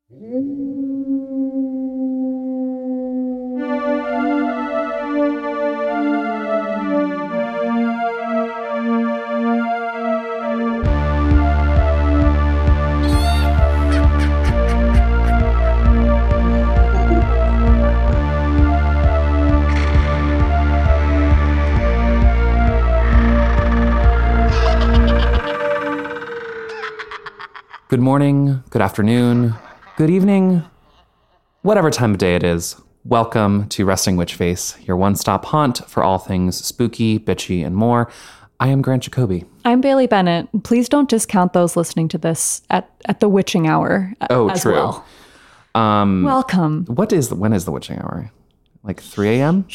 Good morning, good afternoon, good evening, whatever time of day it is. Welcome to Resting Witch Face, your one-stop haunt for all things spooky, bitchy, and more. I am Grant Jacoby. I'm Bailey Bennett. Please don't discount those listening to this at the witching hour as true. well. Welcome. When is the witching hour? Like 3 a.m.?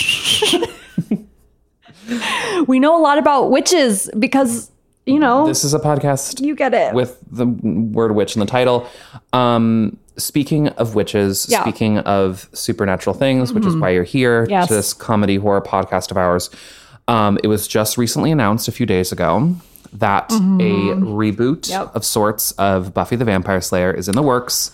We know a lot about witches because, you know. This is a podcast. You get it. With the word witch in the title. Speaking of witches, speaking of supernatural things, which is why you're here to this comedy horror podcast of ours. It was just recently announced a few days ago that a reboot of sorts of Buffy the Vampire Slayer is in the works.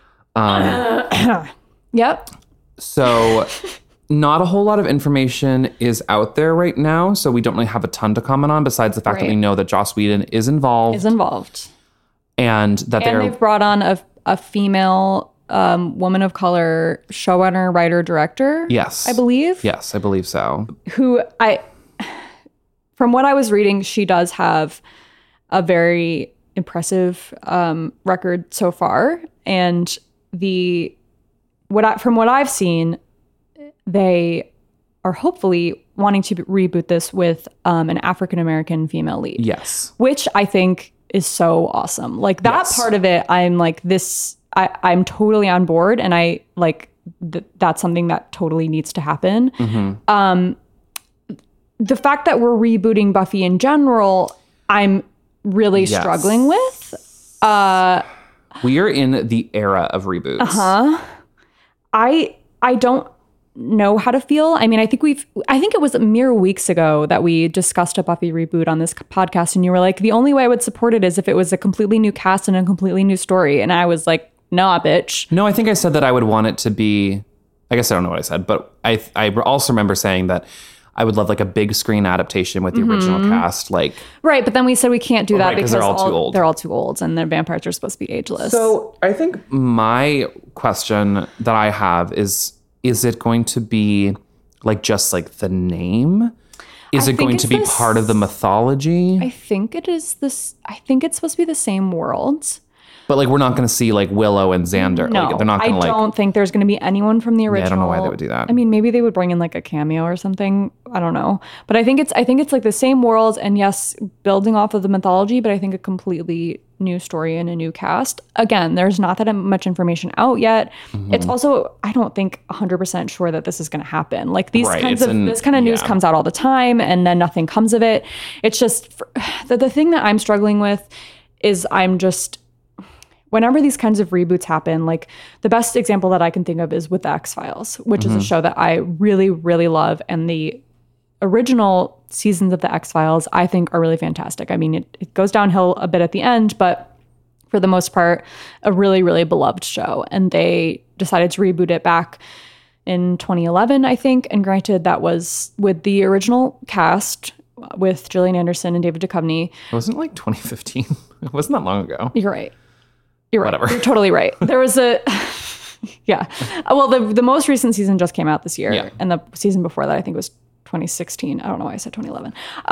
Yep. So not a whole lot of information is out there right now, so we don't really have a ton to comment on besides the fact that we know that Joss Whedon is involved. And that they've brought on a female woman of color showrunner, writer, director. Yes. I believe. Yes, I believe so. From what I was reading, she does have a very impressive record so far. And from what I've seen, they are hopefully wanting to reboot this with an African-American female lead. Yes. Which I think is so awesome. Like that part of it, I'm like I'm totally on board. And I like that's something that totally needs to happen. The fact that we're rebooting Buffy in general, I'm really struggling with. We are in the era of reboots. I don't know how to feel. I mean, I think it was mere weeks ago that we discussed a Buffy reboot on this podcast, and you were like, the only way I would support it is if it was a completely new cast and a completely new story. And I was like, nah, bitch. No, I think I said that I would want it to be, I guess I don't know what I said, but I also remember saying that I would love like a big screen adaptation with the original cast. Like, right, but then we said we can't do that because they're all too old. They're all too old, and their vampires are supposed to be ageless. So I think my question that I have is it going to be like just like the name? Is it going to be part of the mythology? I think it is this. I think it's supposed to be the same world. But like, we're not going to see like Willow and Xander. No, like, they're not going to I don't think there's going to be anyone from the original. Yeah, I don't know why they would do that. I mean, maybe they would bring in like a cameo or something. I don't know. But I think it's like the same world, and yes, building off of the mythology, but I think a completely new story and a new cast. Again, there's not that much information out yet. It's also, I don't think 100% sure that this is going to happen. Like this kind of news comes out all the time, and then nothing comes of it. It's just the thing that I'm struggling with is whenever these kinds of reboots happen, like the best example that I can think of is with the X-Files, which is a show that I really, really love. And the original seasons of the X-Files, I think, are really fantastic. I mean, it goes downhill a bit at the end, but for the most part, a really, really beloved show. And they decided to reboot it back in 2011, I think. And granted, that was with the original cast with Gillian Anderson and David Duchovny. It wasn't like 2015. It wasn't that long ago. You're right. You're right. Whatever. You're totally right. There was yeah. Well, the most recent season just came out this year. Yeah. And the season before that, I think, was 2016. I don't know why I said 2011.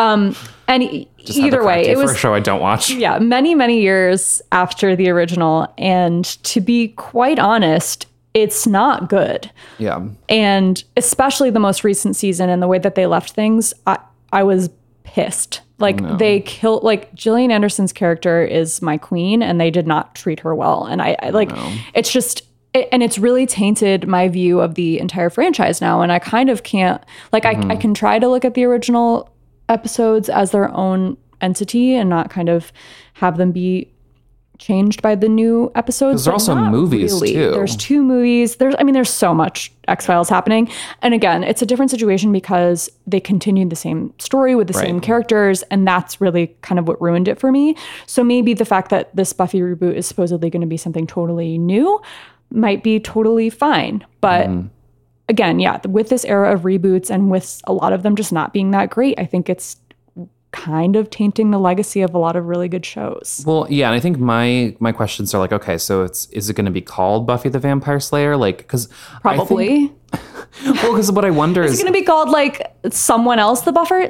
And either way, it was for a show I don't watch. Yeah. Many, many years after the original. And to be quite honest, it's not good. Yeah. And especially the most recent season and the way that they left things, I was pissed. Like they killed, like Gillian Anderson's character is my queen, and they did not treat her well. And I like, it's just, and it's really tainted my view of the entire franchise now. And I kind of can't, like, I can try to look at the original episodes as their own entity and not kind of have them be changed by the new episodes. There's also movies too. There's 2 movies. There's so much X-Files happening. And again, it's a different situation because they continued the same story with the same characters. And that's really kind of what ruined it for me. So maybe the fact that this Buffy reboot is supposedly going to be something totally new, might be totally fine. But again, yeah, with this era of reboots and with a lot of them just not being that great, I think it's kind of tainting the legacy of a lot of really good shows. Well, yeah, and I think my questions are like, okay, so is it going to be called Buffy the Vampire Slayer? Like, because probably. Well, because what I wonder is it going to be called like someone else the Buffer?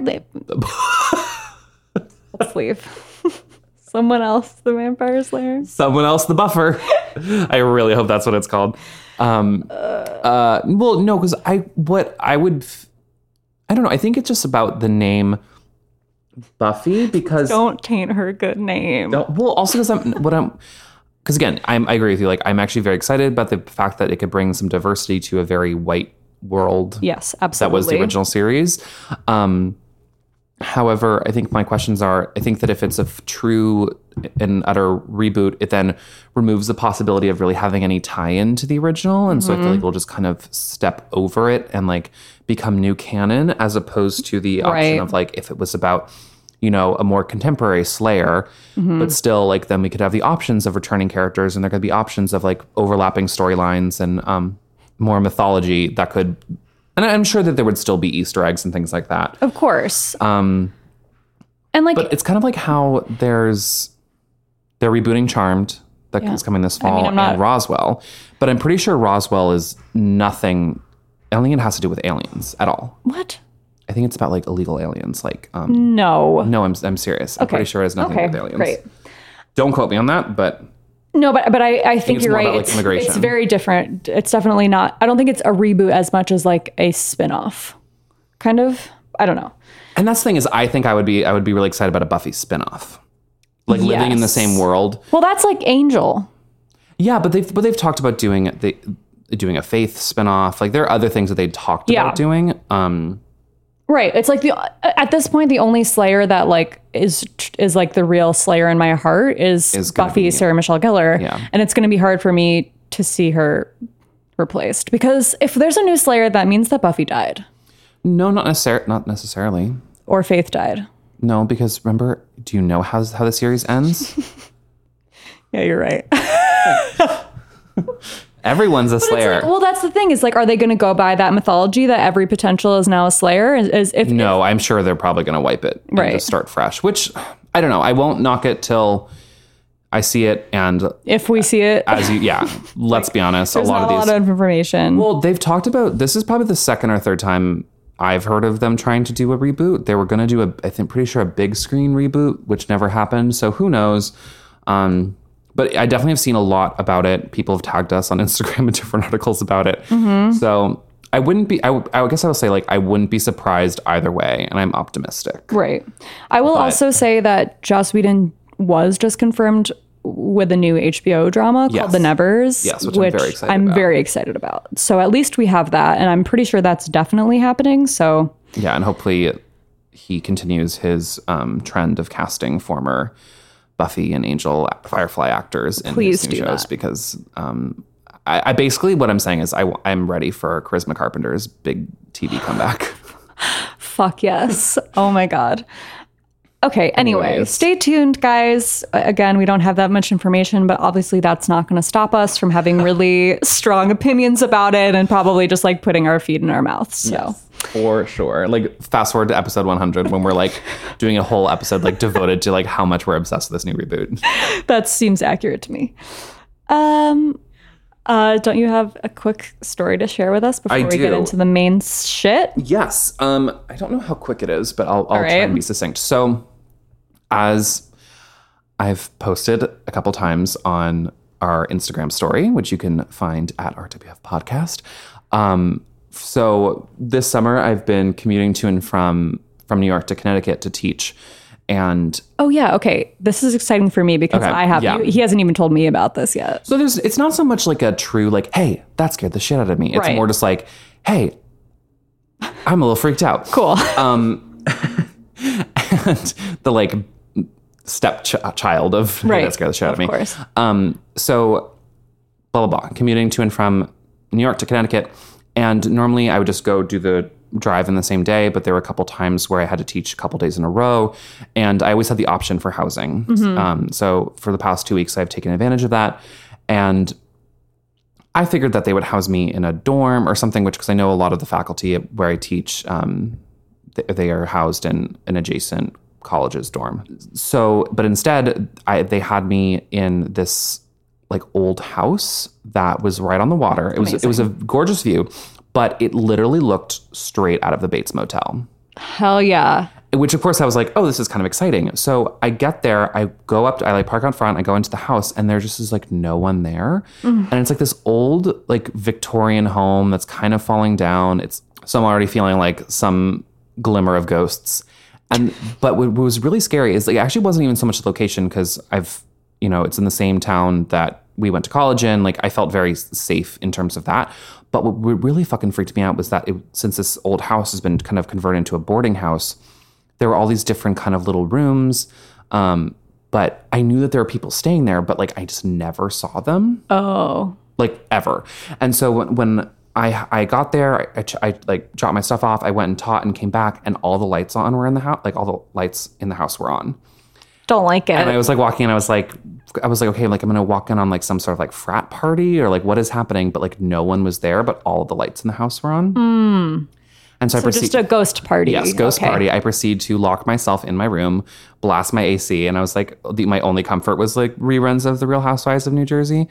Let's leave. Someone else the Vampire Slayer. Someone else the Buffer. I really hope that's what it's called. Well, no, because I don't know. I think it's just about the name Buffy, because don't taint her good name. Well, also because again, I agree with you. Like, I'm actually very excited about the fact that it could bring some diversity to a very white world. Yes, absolutely. That was the original series. However, I think my questions are, I think that if it's a true and utter reboot, it then removes the possibility of really having any tie-in to the original. And so I feel like we'll just kind of step over it and like become new canon, as opposed to the option of like, if it was about, you know, a more contemporary Slayer, but still like then we could have the options of returning characters, and there could be options of like overlapping storylines and more mythology that could... And I'm sure that there would still be Easter eggs and things like that. Of course. And like, but it's kind of like how they're rebooting Charmed that is coming this fall, and Roswell. But I'm pretty sure Roswell is nothing. I don't think it has to do with aliens at all. What? I think it's about like illegal aliens. Like no, I'm serious. I'm pretty sure it has nothing to do with aliens. Great. Don't quote me on that, but. No, but I think you're right. About, like, it's very different. It's definitely not. I don't think it's a reboot as much as like a spinoff, kind of. I don't know. And that's the thing is, I think I would be really excited about a Buffy spinoff, like living in the same world. Well, that's like Angel. Yeah, but they've talked about doing a Faith spinoff. Like, there are other things that they talked about doing. Right. It's like at this point, the only Slayer that like is like the real Slayer in my heart is Buffy, Sarah Michelle Gellar. Yeah. And it's going to be hard for me to see her replaced, because if there's a new Slayer, that means that Buffy died. No, not necessarily. Or Faith died. No, because remember, do you know how the series ends? Yeah, you're right. Everyone's a Slayer. Like, well, that's the thing. Is like, are they going to go by that mythology that every potential is now a Slayer? I'm sure they're probably going to wipe it and just start fresh. Which, I don't know. I won't knock it till I see it, and if we see it, let's be honest. There's not a lot of information. Well, they've talked about this is probably the second or third time I've heard of them trying to do a reboot. They were going to do a big screen reboot, which never happened. So who knows? But I definitely have seen a lot about it. People have tagged us on Instagram in different articles about it. So I wouldn't be, I guess I will say, like, I wouldn't be surprised either way. And I'm optimistic. Right. I will also say that Joss Whedon was just confirmed with a new HBO drama called The Nevers. Yes, which I'm very excited about. So at least we have that. And I'm pretty sure that's definitely happening. So yeah, and hopefully he continues his trend of casting former Buffy and Angel Firefly actors in his new shows, because I basically what I'm saying is I'm ready for Charisma Carpenter's big TV comeback. Fuck yes. Oh my God. Okay, anyway, stay tuned, guys. Again, we don't have that much information, but obviously that's not going to stop us from having really strong opinions about it and probably just like putting our feet in our mouths. So. Yes, for sure. Like, fast forward to episode 100 when we're like doing a whole episode like devoted to like how much we're obsessed with this new reboot. That seems accurate to me. Don't you have a quick story to share with us before we get into the main shit? Yes. I don't know how quick it is, but I'll try and be succinct. So, as I've posted a couple times on our Instagram story, which you can find at RWF Podcast. So this summer I've been commuting to and from New York to Connecticut to teach. And oh yeah, okay. This is exciting for me because he hasn't even told me about this yet. So it's not so much like a true like, hey, that scared the shit out of me. It's more just like, hey, I'm a little freaked out. Cool. And the like stepchild of that scared the shit out of me. Of course. So blah blah blah. Commuting to and from New York to Connecticut, and normally I would just go do the drive in the same day, but there were a couple times where I had to teach a couple days in a row, and I always had the option for housing. So for the past 2 weeks, I've taken advantage of that, and I figured that they would house me in a dorm or something, because I know a lot of the faculty where I teach, they are housed in an adjacent college's dorm. So, but instead, they had me in this like old house that was right on the water. It was a gorgeous view, but it literally looked straight out of the Bates Motel. Hell yeah. Which, of course, I was like, oh, this is kind of exciting. So I get there, I go up, I like park out front, I go into the house, and there just is like no one there. And it's like this old like Victorian home that's kind of falling down. So I'm already feeling like some glimmer of ghosts. But what was really scary is like, it actually wasn't even so much the location, because it's in the same town that we went to college in. Like, I felt very safe in terms of that. But what really fucking freaked me out was that since this old house has been kind of converted into a boarding house, there were all these different kind of little rooms. But I knew that there were people staying there, but like, I just never saw them. Oh. Like, ever. And so when I got there, I like dropped my stuff off, I went and taught and came back, and all the lights were in the house. Like, all the lights in the house were on. Don't like it. And I was like walking in, I was like, okay, like I'm going to walk in on like some sort of like frat party, or like what is happening? But like no one was there, but all of the lights in the house were on. And so I proceed, just a ghost party. Yes, ghost party. I proceed to lock myself in my room, blast my AC. And I was like, my only comfort was like reruns of The Real Housewives of New Jersey.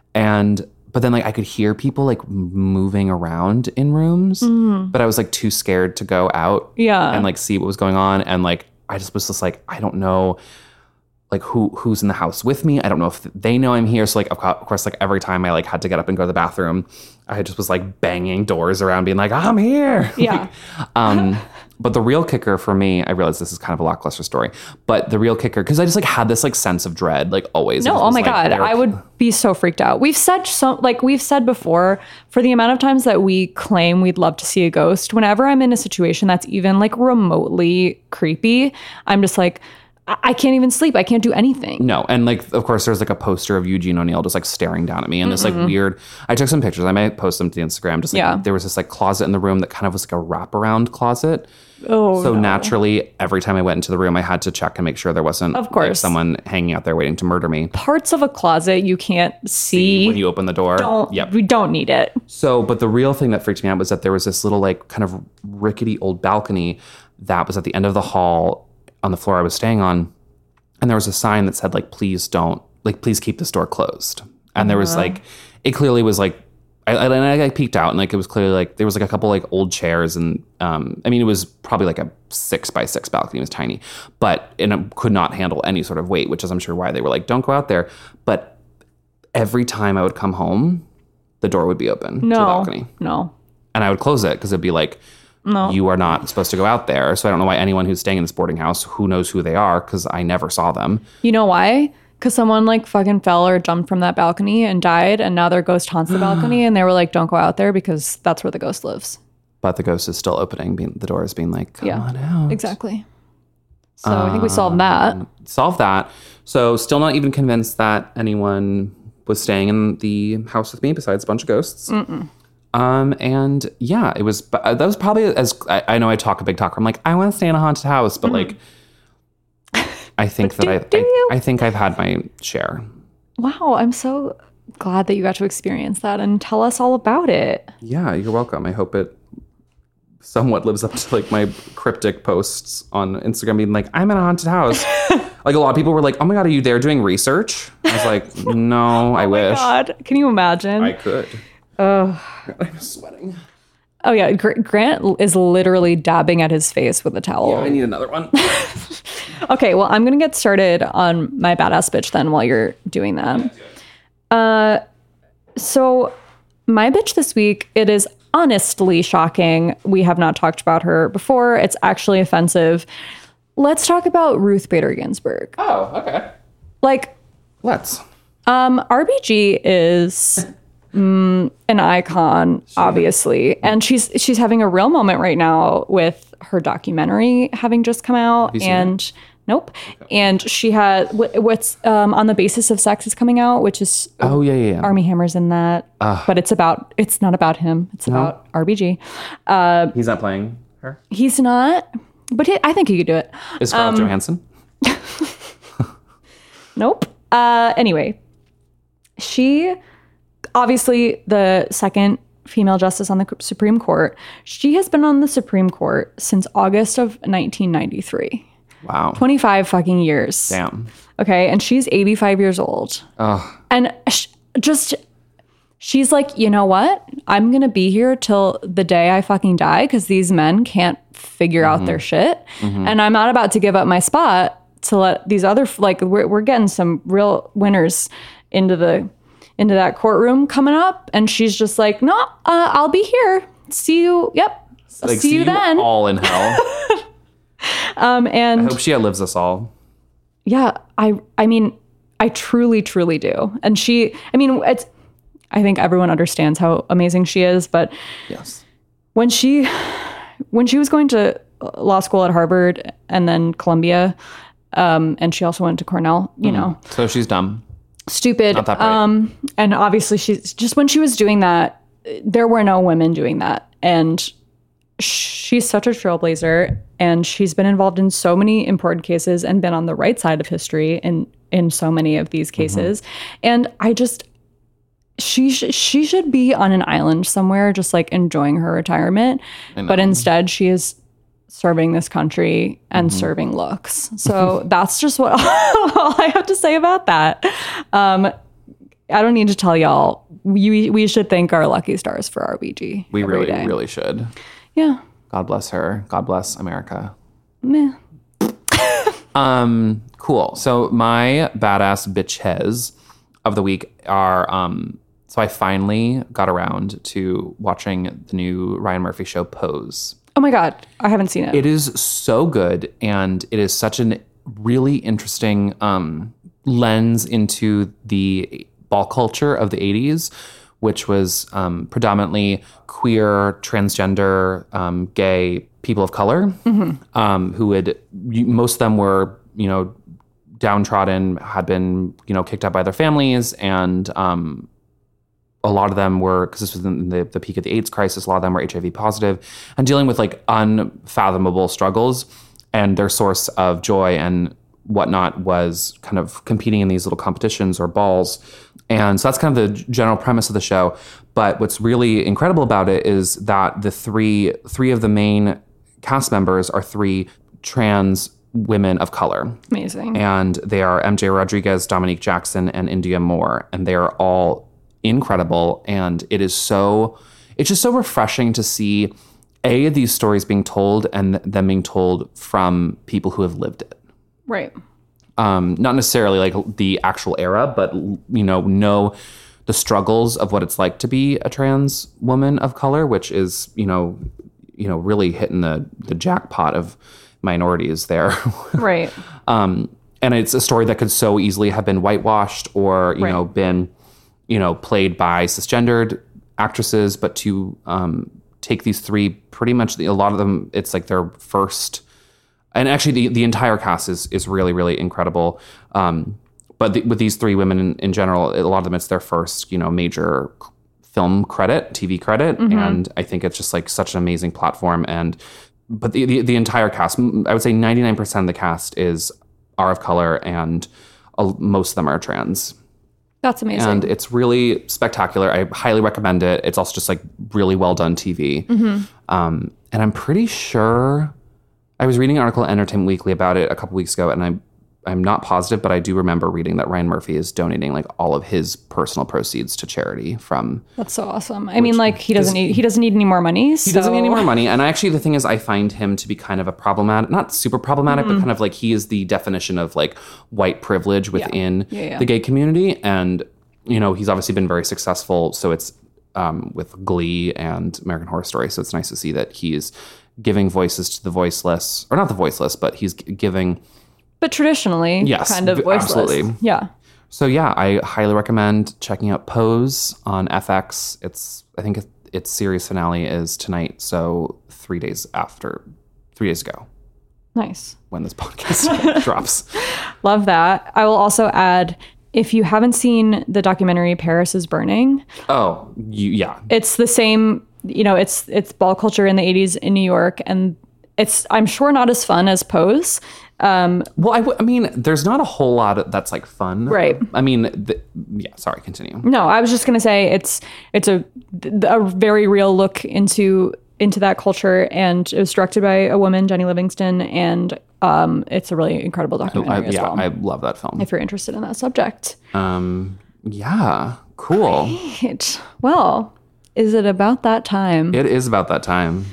But then like I could hear people like moving around in rooms, but I was like too scared to go out and like see what was going on. And like, I just was just like, I don't know like who's in the house with me. I don't know if they know I'm here. So like, of course, like every time I like had to get up and go to the bathroom, I just was like banging doors around being like, I'm here. Yeah. But the real kicker for me, I realize this is kind of a lackluster story, but the real kicker, because I just like had this like sense of dread, like always. No, oh my God. I would be so freaked out. We've said before, for the amount of times that we claim we'd love to see a ghost, whenever I'm in a situation that's even like remotely creepy, I'm just like, I can't even sleep. I can't do anything. No. And like, of course, there's like a poster of Eugene O'Neill just like staring down at me, and this like weird, I took some pictures. I might post them to the Instagram. Just like, there was this like closet in the room that kind of was like a wraparound closet. Oh, so naturally, every time I went into the room, I had to check and make sure there wasn't like, someone hanging out there waiting to murder me. Parts of a closet you can't see when you open the door. We don't need it. So, but the real thing that freaked me out was that there was this little like kind of rickety old balcony that was at the end of the hall on the floor I was staying on. And there was a sign that said like, please keep this door closed. And there was like, it clearly was like, I peeked out, and like, it was clearly like, there was like a couple like old chairs, and I mean, it was probably like a 6x6 balcony. It was tiny, but it could not handle any sort of weight, which is I'm sure why they were like, don't go out there. But every time I would come home, the door would be open to the balcony. No. And I would close it, because it'd be like, no, you are not supposed to go out there. So I don't know why anyone who's staying in this boarding house, who knows who they are, because I never saw them. You know why? Because someone like fucking fell or jumped from that balcony and died, and now their ghost haunts the balcony, and they were like, don't go out there because that's where the ghost lives. But the ghost is still opening the doors, being like, come on out. Exactly. So I think we solved that. Solved that. So still not even convinced that anyone was staying in the house with me besides a bunch of ghosts. And yeah, it was, that was probably as, I know I talk a big talk. I'm like, I want to stay in a haunted house, but like, I think that I think I've had my share. Wow. I'm so glad that you got to experience that and tell us all about it. Yeah, you're welcome. I hope it somewhat lives up to like my cryptic posts on Instagram being like, I'm in a haunted house. Like a lot of people were like, oh my God, are you there doing research? I was like, no, I wish. Oh my God. Can you imagine? I could. I'm sweating. Oh yeah, Grant is literally dabbing at his face with a towel. Yeah, I need another one. Okay, well, I'm going to get started on my badass bitch then while you're doing that. So my bitch this week, it is honestly shocking. We have not talked about her before. It's actually offensive. Let's talk about Ruth Bader Ginsburg. Oh, okay. Like, let's. RBG is an icon, obviously, and she's having a real moment right now with her documentary having just come out, and nope, okay. And she had what's On the Basis of Sex is coming out, which is Armie Hammer's in that, but it's not about him, it's about RBG. He's not playing her. He's not, but I think he could do it. Is Scarlett Johansson? Nope. Anyway, she obviously the second female justice on the Supreme Court. She has been on the Supreme Court since August of 1993. Wow. 25 fucking years. Damn. Okay. And she's 85 years old. Oh. And she's like, you know what? I'm going to be here till the day I fucking die because these men can't figure out their shit. And I'm not about to give up my spot to let these other, like, we're getting some real winners into that courtroom coming up. And she's just like, no, I'll be here. See you. Yep. Like, see you then. All in hell. And I hope she outlives us all. Yeah. I mean, I truly, truly do. And I think everyone understands how amazing she is, but yes, when she was going to law school at Harvard and then Columbia, and she also went to Cornell, you know. So she's dumb. Stupid. Not that bright. And obviously she's just, when she was doing that, there were no women doing that. And she's such a trailblazer, and she's been involved in so many important cases and been on the right side of history in so many of these cases. And she should be on an island somewhere, just like enjoying her retirement. But instead she is serving this country and serving looks. So that's just what all I have to say about that. I don't need to tell y'all, we should thank our lucky stars for RBG. We really should. Yeah. God bless her. God bless America. Meh. Cool. So my badass bitches of the week are, so I finally got around to watching the new Ryan Murphy show, Pose. Oh my God. I haven't seen it. It is so good. And it is such a really interesting lens into the ball culture of the 80s, which was predominantly queer, transgender, gay people of color, who would, most of them were, you know, downtrodden, had been, you know, kicked out by their families, and a lot of them were, because this was in the peak of the AIDS crisis, a lot of them were HIV positive and dealing with like unfathomable struggles, and their source of joy and whatnot was kind of competing in these little competitions or balls. And so that's kind of the general premise of the show. But what's really incredible about it is that the three of the main cast members are three trans women of color. Amazing. And they are MJ Rodriguez, Dominique Jackson, and India Moore. And they are all incredible. And it's just so refreshing to see these stories being told, and them being told from people who have lived it. Right. Not necessarily like the actual era, but, you know the struggles of what it's like to be a trans woman of color, which is, you know, really hitting the jackpot of minorities there. Right. And it's a story that could so easily have been whitewashed or, you know, been, you know, played by cisgendered actresses, but to take these three, pretty much a lot of them, it's like their first. And actually, the entire cast is really, really incredible. But with these three women in general, a lot of them, it's their first, you know, major film credit, TV credit. And I think it's just like such an amazing platform. But the entire cast, I would say 99% of the cast are of color, and most of them are trans. That's amazing. And it's really spectacular. I highly recommend it. It's also just like really well done TV. And I'm pretty sure, I was reading an article in Entertainment Weekly about it a couple weeks ago, and I'm not positive, but I do remember reading that Ryan Murphy is donating like all of his personal proceeds to charity from. That's so awesome. I mean, like he doesn't need any more money. He doesn't need any more money. And actually, the thing is, I find him to be kind of a problematic, not super problematic, but kind of like he is the definition of like white privilege within the gay community. And, you know, he's obviously been very successful. So it's with Glee and American Horror Story. So it's nice to see that he is giving voices to the voiceless, or not the voiceless, but he's giving. But traditionally, kind of voiceless. Absolutely. Yeah. So yeah, I highly recommend checking out Pose on FX. I think its series finale is tonight, so 3 days ago. Nice. When this podcast drops. Love that. I will also add, if you haven't seen the documentary Paris is Burning. Oh, yeah. It's the same, you know, it's ball culture in the 80s in New York, and it's, I'm sure, not as fun as Pose. Well, I mean, there's not a whole lot that's like fun. Right. I mean, yeah, sorry, continue. No, I was just going to say it's a very real look into that culture, and it was directed by a woman, Jenny Livingston, and it's a really incredible documentary as well. I love that film. If you're interested in that subject. Yeah, cool. Right. Well, is it about that time? It is about that time.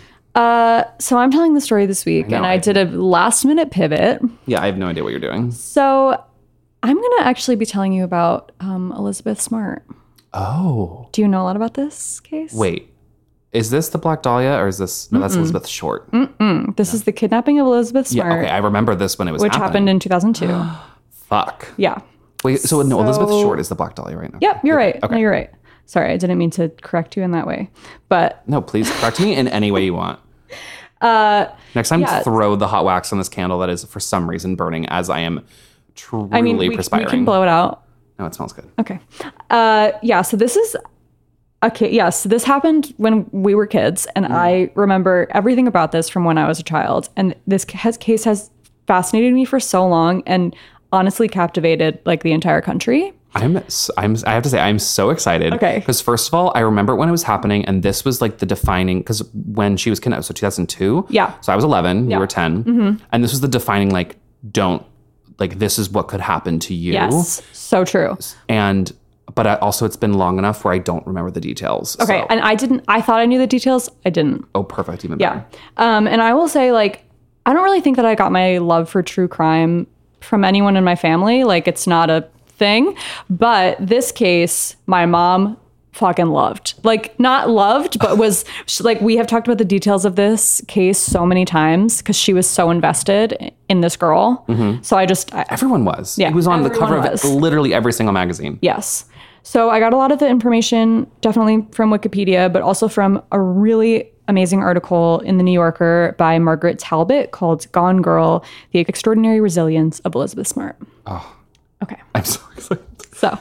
So I'm telling the story this week, and I did a last minute pivot. Yeah, I have no idea what you're doing. So I'm going to actually be telling you about Elizabeth Smart. Oh. Do you know a lot about this case? Wait, is this the Black Dahlia, or is this... No, that's Elizabeth Short. This is the kidnapping of Elizabeth Smart. Yeah, okay, I remember this when it was which happened in 2002. Fuck. Yeah. Wait, so no, Elizabeth Short is the Black Dahlia, right? Okay. Yep, you're right. Okay. No, you're right. Sorry, I didn't mean to correct you in that way. But... No, please correct me in any way you want. Next time, throw the hot wax on this candle that is, for some reason, burning as I am truly perspiring. We can blow it out. No, it smells good. Okay. So this is... Okay, yes, this happened when we were kids, and I remember everything about this from when I was a child. And this case has fascinated me for so long and honestly captivated like the entire country. I have to say, I'm so excited. Okay. Because first of all, I remember when it was happening, and this was like the defining, because when she was kidnapped, so 2002. Yeah. So I was 11, you were 10. And this was the defining, like, this is what could happen to you. Yes, so true. But also it's been long enough where I don't remember the details. Okay, so. And I thought I knew the details. I didn't. Oh, perfect, even better. Yeah. And I will say, like, I don't really think that I got my love for true crime from anyone in my family. Like, it's not a thing. But this case, my mom fucking loved. Like, not loved, but was, like, we have talked about the details of this case so many times because she was so invested in this girl. So everyone was. Yeah, it was on the cover of literally every single magazine. Yes. So I got a lot of the information definitely from Wikipedia, but also from a really amazing article in the New Yorker by Margaret Talbot called Gone Girl, The Extraordinary Resilience of Elizabeth Smart. Oh. Okay. I'm so excited. So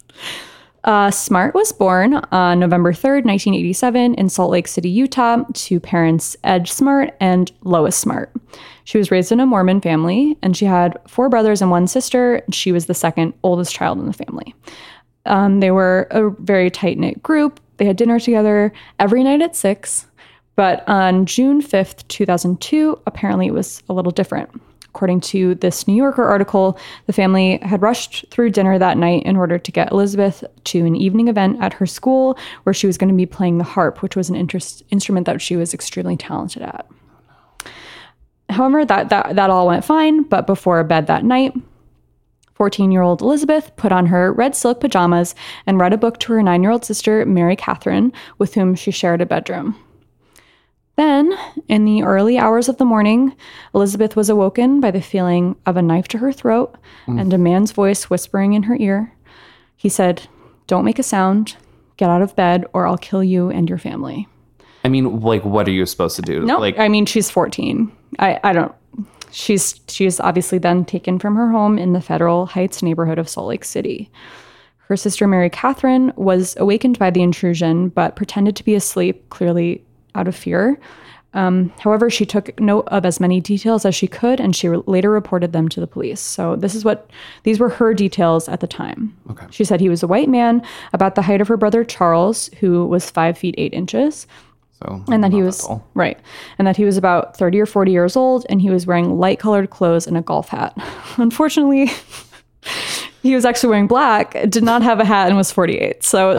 Smart was born on November 3rd, 1987 in Salt Lake City, Utah, to parents Ed Smart and Lois Smart. She was raised in a Mormon family, and she had 4 brothers and 1 sister. She was the second oldest child in the family. They were a very tight-knit group. They had dinner together every night at 6. But on June 5th, 2002, apparently it was a little different. According to this New Yorker article, the family had rushed through dinner that night in order to get Elizabeth to an evening event at her school where she was going to be playing the harp, which was an instrument that she was extremely talented at. However, that all went fine, but before bed that night, 14-year-old Elizabeth put on her red silk pajamas and read a book to her 9-year-old sister, Mary Catherine, with whom she shared a bedroom. Then, in the early hours of the morning, Elizabeth was awoken by the feeling of a knife to her throat and a man's voice whispering in her ear. He said, "Don't make a sound, get out of bed, or I'll kill you and your family." I mean, like, what are you supposed to do? No, I mean, she's 14. I don't... She's obviously then taken from her home in the Federal Heights neighborhood of Salt Lake City. Her sister, Mary Catherine, was awakened by the intrusion, but pretended to be asleep, clearly out of fear. However, she took note of as many details as she could, and she later reported them to the police. So these were her details at the time. Okay. She said he was a white man, about the height of her brother Charles, who was 5 feet 8 inches. So, and that he was right, and that he was about 30 or 40 years old, and he was wearing light-colored clothes and a golf hat. Unfortunately, he was actually wearing black, did not have a hat, and was 48. So,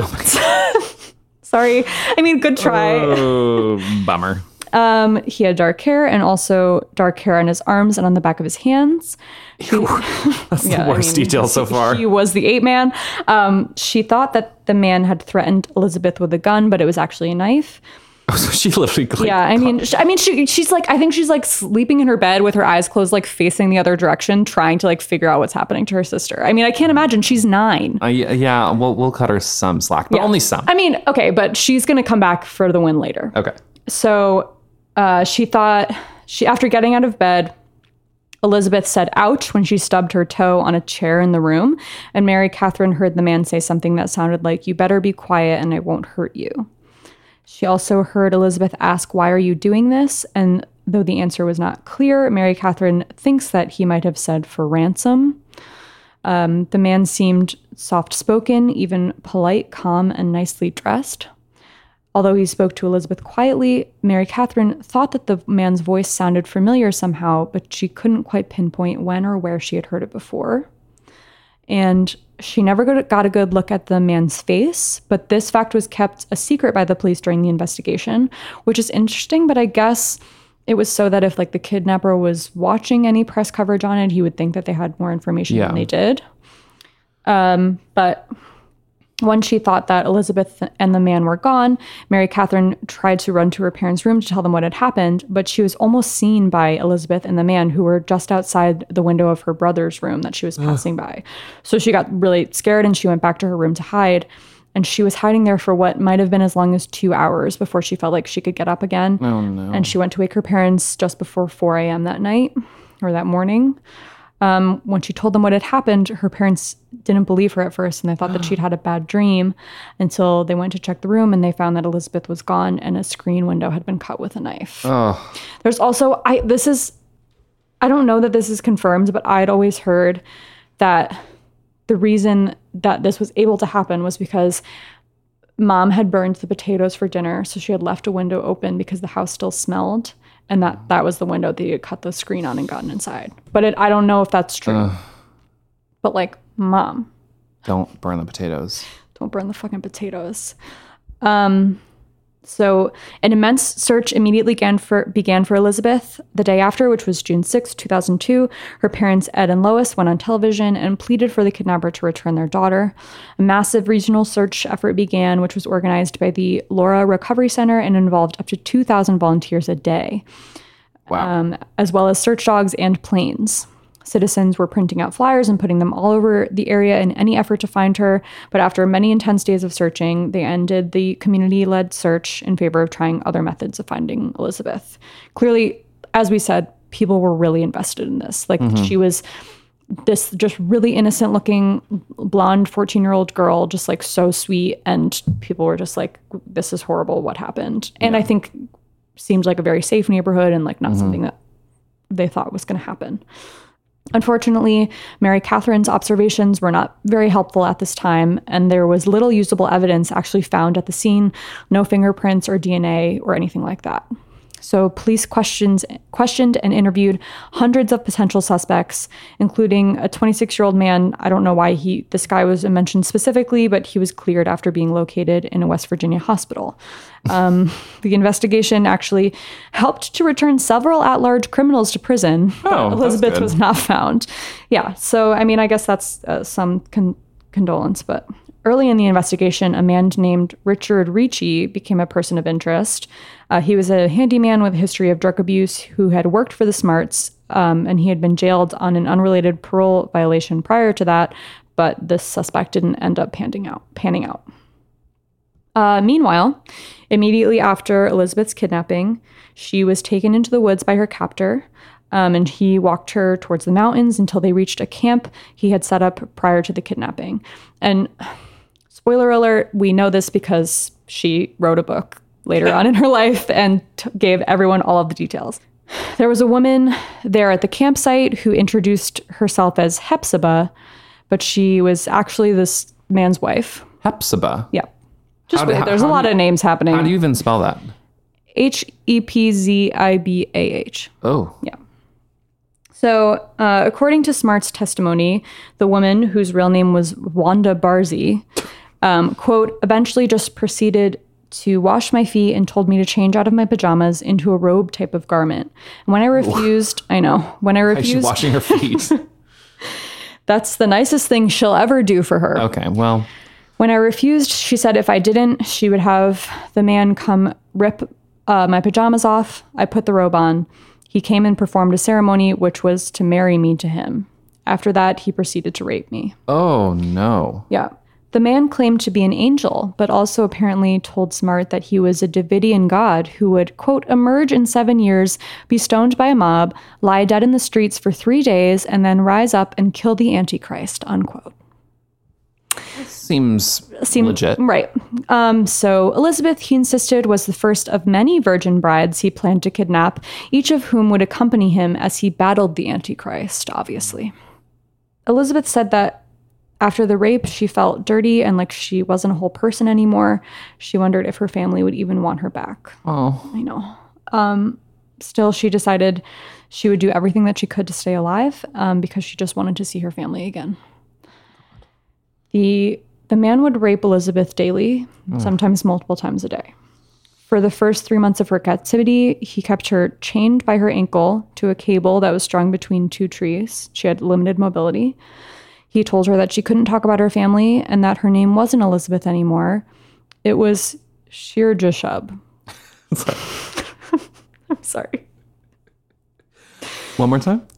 sorry. I mean, good try. Oh, bummer. He had dark hair, and also dark hair on his arms and on the back of his hands. That's the worst detail so far. He was the 8 man. She thought that the man had threatened Elizabeth with a gun, but it was actually a knife. Oh, so she literally... Yeah, I mean, she's like, I think she's like sleeping in her bed with her eyes closed, like facing the other direction, trying to like figure out what's happening to her sister. I mean, I can't imagine. She's 9. Yeah, we'll cut her some slack, but only some. I mean, okay, but she's going to come back for the win later. Okay. So she thought, after getting out of bed, Elizabeth said ouch when she stubbed her toe on a chair in the room, and Mary Catherine heard the man say something that sounded like, "You better be quiet and I won't hurt you." She also heard Elizabeth ask, "Why are you doing this?" And though the answer was not clear, Mary Catherine thinks that he might have said for ransom. The man seemed soft-spoken, even polite, calm, and nicely dressed. Although he spoke to Elizabeth quietly, Mary Catherine thought that the man's voice sounded familiar somehow, but she couldn't quite pinpoint when or where she had heard it before. And she never got a good look at the man's face, but this fact was kept a secret by the police during the investigation, which is interesting, but I guess it was so that if like the kidnapper was watching any press coverage on it, he would think that they had more information than they did. But when she thought that Elizabeth and the man were gone, Mary Catherine tried to run to her parents' room to tell them what had happened, but she was almost seen by Elizabeth and the man, who were just outside the window of her brother's room that she was passing by. So she got really scared and she went back to her room to hide. And she was hiding there for what might have been as long as 2 hours before she felt like she could get up again. Oh, no. And she went to wake her parents just before 4 a.m. that night, or that morning. When she told them what had happened, her parents didn't believe her at first, and they thought that she'd had a bad dream, until they went to check the room and they found that Elizabeth was gone and a screen window had been cut with a knife. Oh. There's also, I don't know that this is confirmed, but I'd always heard that the reason that this was able to happen was because Mom had burned the potatoes for dinner, so she had left a window open because the house still smelled. And that was the window that you had cut the screen on and gotten inside. But I don't know if that's true. But like, Mom. Don't burn the potatoes. Don't burn the fucking potatoes. So an immense search immediately began for Elizabeth. The day after, which was June 6, 2002, her parents, Ed and Lois, went on television and pleaded for the kidnapper to return their daughter. A massive regional search effort began, which was organized by the Laura Recovery Center and involved up to 2,000 volunteers a day. Wow. As well as search dogs and planes. Citizens were printing out flyers and putting them all over the area in any effort to find her, but after many intense days of searching, they ended the community-led search in favor of trying other methods of finding Elizabeth. Clearly, as we said, people were really invested in this. Like, she was this just really innocent-looking blonde 14-year-old girl, just like so sweet, and people were just like, this is horrible, what happened? And I think seemed like a very safe neighborhood and like not something that they thought was going to happen. Unfortunately, Mary Catherine's observations were not very helpful at this time, and there was little usable evidence actually found at the scene, no fingerprints or DNA or anything like that. So police questioned and interviewed hundreds of potential suspects, including a 26-year-old man. I don't know why this guy was mentioned specifically, but he was cleared after being located in a West Virginia hospital. The investigation actually helped to return several at-large criminals to prison, but Elizabeth was not found. Yeah, so I mean, I guess that's some condolence, but early in the investigation, a man named Richard Ricci became a person of interest. He was a handyman with a history of drug abuse who had worked for the Smarts, and he had been jailed on an unrelated parole violation prior to that, but this suspect didn't end up panning out. Meanwhile, immediately after Elizabeth's kidnapping, she was taken into the woods by her captor, and he walked her towards the mountains until they reached a camp he had set up prior to the kidnapping. And spoiler alert, we know this because she wrote a book later on in her life and gave everyone all of the details. There was a woman there at the campsite who introduced herself as Hepzibah, but she was actually this man's wife. Hepzibah? Yeah. Just wait, there's a lot of names happening. How do you even spell that? Hepzibah. Oh. Yeah. So, according to Smart's testimony, the woman, whose real name was Wanda Barzy, quote, eventually just proceeded to wash my feet and told me to change out of my pajamas into a robe type of garment. And when I refused, Why is she washing her feet? That's the nicest thing she'll ever do for her. Okay, well. When I refused, she said if I didn't, she would have the man come rip my pajamas off. I put the robe on. He came and performed a ceremony, which was to marry me to him. After that, he proceeded to rape me. Oh, no. Yeah. The man claimed to be an angel, but also apparently told Smart that he was a Davidian god who would, quote, emerge in 7 years, be stoned by a mob, lie dead in the streets for 3 days, and then rise up and kill the Antichrist, unquote. Seems legit. Right. So Elizabeth, he insisted, was the first of many virgin brides he planned to kidnap, each of whom would accompany him as he battled the Antichrist, obviously. Elizabeth said that after the rape, she felt dirty and like she wasn't a whole person anymore. She wondered if her family would even want her back. Oh. I know. Still, she decided she would do everything that she could to stay alive because she just wanted to see her family again. The man would rape Elizabeth daily, sometimes multiple times a day. For the first 3 months of her captivity, he kept her chained by her ankle to a cable that was strung between two trees. She had limited mobility. He told her that she couldn't talk about her family and that her name wasn't Elizabeth anymore. It was Sheer Jashub. I'm sorry. One more time?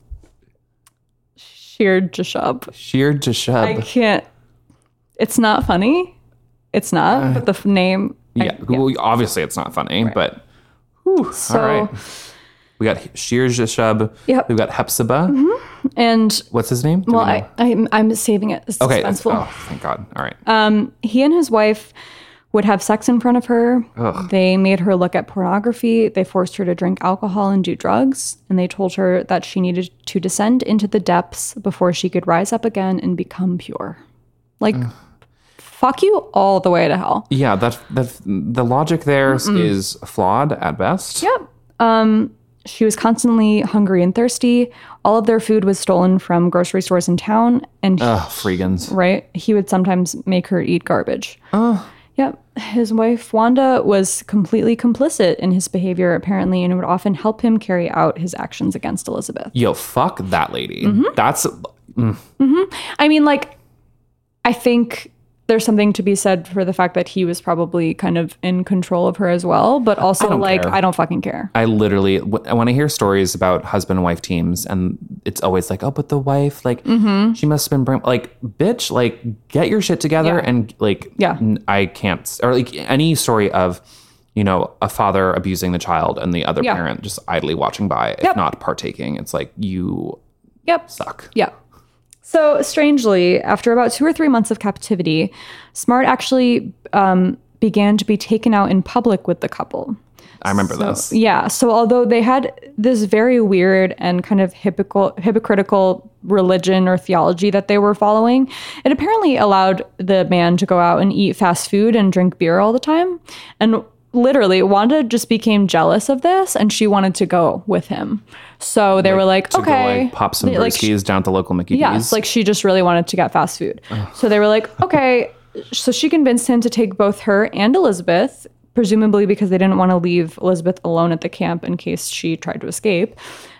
Sheer Jashub. Sheer Jashub. I can't. It's not funny. It's not, but the name. Yeah. Well, obviously it's not funny, right. But whew, so, all right. We got Sheer Jashub. Yep. We've got Hepzibah. Mm-hmm. And what's his name? Well, I'm saving it. It's suspenseful. Oh, thank God. All right. He and his wife would have sex in front of her. Ugh. They made her look at pornography. They forced her to drink alcohol and do drugs. And they told her that she needed to descend into the depths before she could rise up again and become pure. Like, fuck you all the way to hell. Yeah, the logic there is flawed at best. Yep. She was constantly hungry and thirsty. All of their food was stolen from grocery stores in town. And freegans. Right? He would sometimes make her eat garbage. Yep. His wife, Wanda, was completely complicit in his behavior, apparently, and would often help him carry out his actions against Elizabeth. Yo, fuck that lady. That's... I mean, like, I think there's something to be said for the fact that he was probably kind of in control of her as well, but also like, I don't fucking care. I literally, when I hear stories about husband and wife teams, and it's always like, oh, but the wife, like, she must have been, like, bitch, like, get your shit together. And like, I can't, or like any story of, you know, a father abusing the child and the other parent just idly watching by, if not partaking. It's like, you suck. Yeah. So strangely, after about 2 or 3 months of captivity, Smart actually began to be taken out in public with the couple. I remember this. Yeah. So although they had this very weird and kind of hypocritical religion or theology that they were following, it apparently allowed the man to go out and eat fast food and drink beer all the time. And literally, Wanda just became jealous of this, and she wanted to go with him. So they were like, okay. Go, pop some brewskis down at the local Mickey D's. Yes, like she just really wanted to get fast food. So they were like, okay. So she convinced him to take both her and Elizabeth, presumably because they didn't want to leave Elizabeth alone at the camp in case she tried to escape.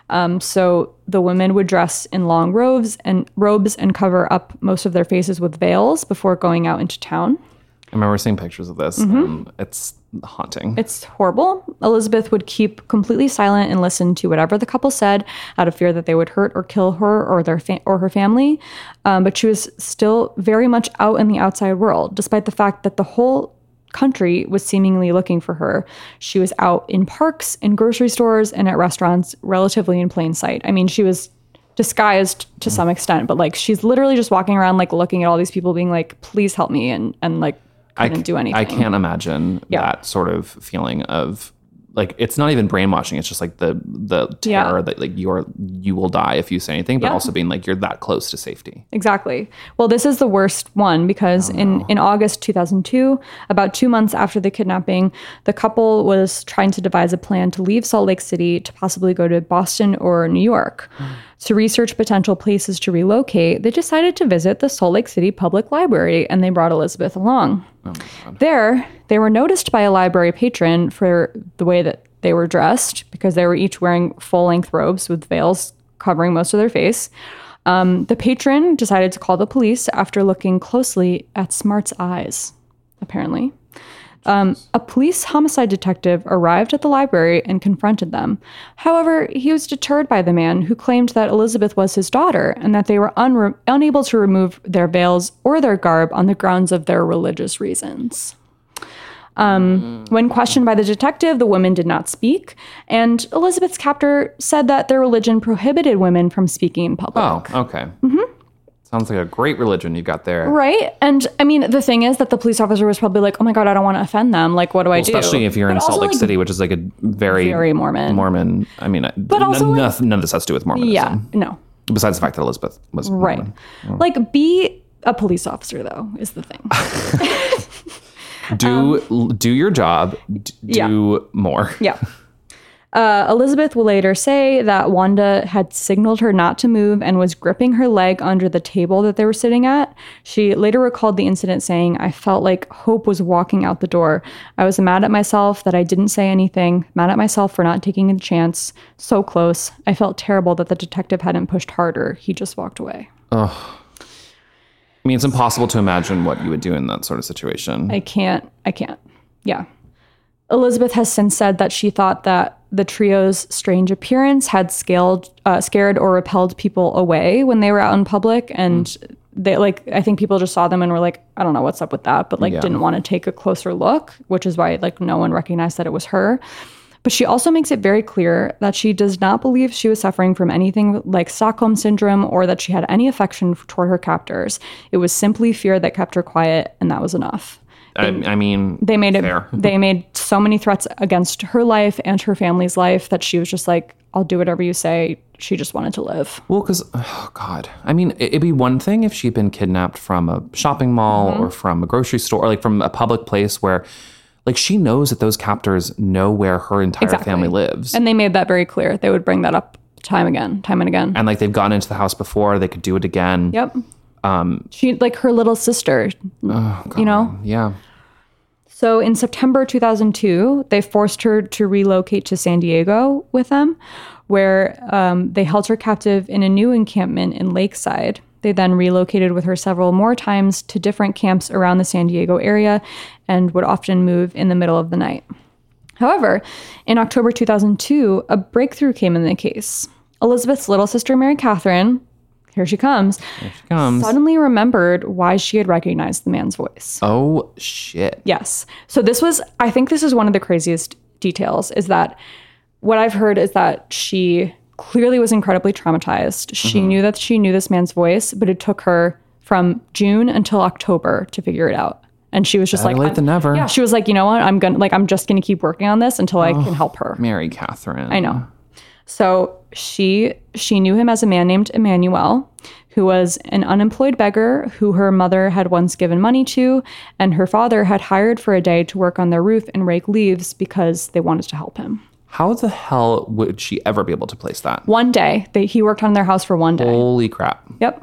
So the women would dress in long robes and cover up most of their faces with veils before going out into town. I remember seeing pictures of this. It's haunting. It's horrible. Elizabeth would keep completely silent and listen to whatever the couple said out of fear that they would hurt or kill her or her family. But she was still very much out in the outside world, despite the fact that the whole country was seemingly looking for her. She was out in parks, in grocery stores, and at restaurants, relatively in plain sight. I mean, she was disguised to some extent, but like she's literally just walking around like looking at all these people being like, please help me, and like couldn't do anything. I can't imagine that sort of feeling of like, it's not even brainwashing. It's just like the terror that like you will die if you say anything, but also being like, you're that close to safety. Exactly. Well, this is the worst one because in August 2002, about 2 months after the kidnapping, the couple was trying to devise a plan to leave Salt Lake City to possibly go to Boston or New York. To research potential places to relocate, they decided to visit the Salt Lake City Public Library, and they brought Elizabeth along. Oh my God. There, they were noticed by a library patron for the way that they were dressed, because they were each wearing full-length robes with veils covering most of their face. The patron decided to call the police after looking closely at Smart's eyes, apparently. A police homicide detective arrived at the library and confronted them. However, he was deterred by the man who claimed that Elizabeth was his daughter and that they were unable to remove their veils or their garb on the grounds of their religious reasons. When questioned by the detective, the women did not speak, and Elizabeth's captor said that their religion prohibited women from speaking in public. Oh, okay. Sounds like a great religion you got there. Right. And I mean, the thing is that the police officer was probably like, oh my God, I don't want to offend them. Like, what do I do? Especially if you're in Salt Lake City, which is like a very Mormon. I mean, but also none of this has to do with Mormonism. Yeah, no. Besides the fact that Elizabeth was Mormon. Right. Like, be a police officer, though, is the thing. Do your job. Do more. Yeah. Elizabeth will later say that Wanda had signaled her not to move and was gripping her leg under the table that they were sitting at. She later recalled the incident saying, I felt like hope was walking out the door. I was mad at myself that I didn't say anything, mad at myself for not taking a chance. So close. I felt terrible that the detective hadn't pushed harder. He just walked away. Ugh. I mean, it's impossible to imagine what you would do in that sort of situation. I can't. Yeah. Elizabeth has since said that she thought that the trio's strange appearance had scared or repelled people away when they were out in public. And they I think people just saw them and were like, I don't know what's up with that, but didn't want to take a closer look, which is why no one recognized that it was her. But she also makes it very clear that she does not believe she was suffering from anything like Stockholm syndrome or that she had any affection toward her captors. It was simply fear that kept her quiet, and that was enough. I mean, they made fair. They made so many threats against her life and her family's life that she was just like, I'll do whatever you say. She just wanted to live. Well, because, oh God, I mean, it'd be one thing if she'd been kidnapped from a shopping mall or from a grocery store or from a public place where she knows that those captors know where her entire family lives. And they made that very clear. They would bring that up time and again. And they've gone into the house before, they could do it again. Yep. She, her little sister, Yeah. So in September 2002, they forced her to relocate to San Diego with them, where they held her captive in a new encampment in Lakeside. They then relocated with her several more times to different camps around the San Diego area and would often move in the middle of the night. However, in October 2002, a breakthrough came in the case. Elizabeth's little sister, Mary Catherine, here she comes, suddenly remembered why she had recognized the man's voice. Oh, shit. Yes. So I think this is one of the craziest details, is that what I've heard is that she clearly was incredibly traumatized. She knew that she knew this man's voice, but it took her from June until October to figure it out. And she was just better late than never. Yeah. She was like, you know what? I'm just going to keep working on this until I can help her. Mary Catherine. I know. So she knew him as a man named Emmanuel, who was an unemployed beggar who her mother had once given money to, and her father had hired for a day to work on their roof and rake leaves because they wanted to help him. How the hell would she ever be able to place that? One day. He worked on their house for one day. Holy crap. Yep.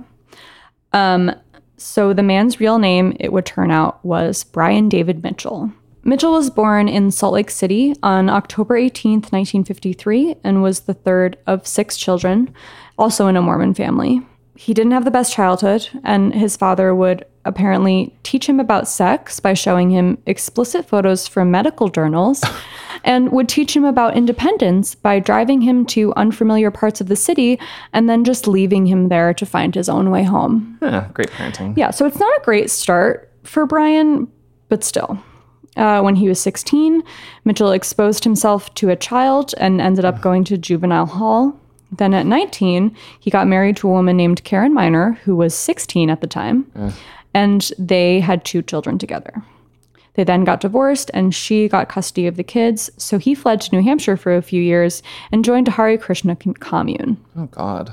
So the man's real name, it would turn out, was Brian David Mitchell. Mitchell was born in Salt Lake City on October 18th, 1953, and was the third of 6 children, also in a Mormon family. He didn't have the best childhood, and his father would apparently teach him about sex by showing him explicit photos from medical journals, and would teach him about independence by driving him to unfamiliar parts of the city and then just leaving him there to find his own way home. Great parenting. Yeah, so it's not a great start for Brian, but still. When he was 16, Mitchell exposed himself to a child and ended up going to juvenile hall. Then at 19, he got married to a woman named Karen Miner, who was 16 at the time, and they had 2 children together. They then got divorced, and she got custody of the kids, so he fled to New Hampshire for a few years and joined a Hare Krishna commune. Oh, God.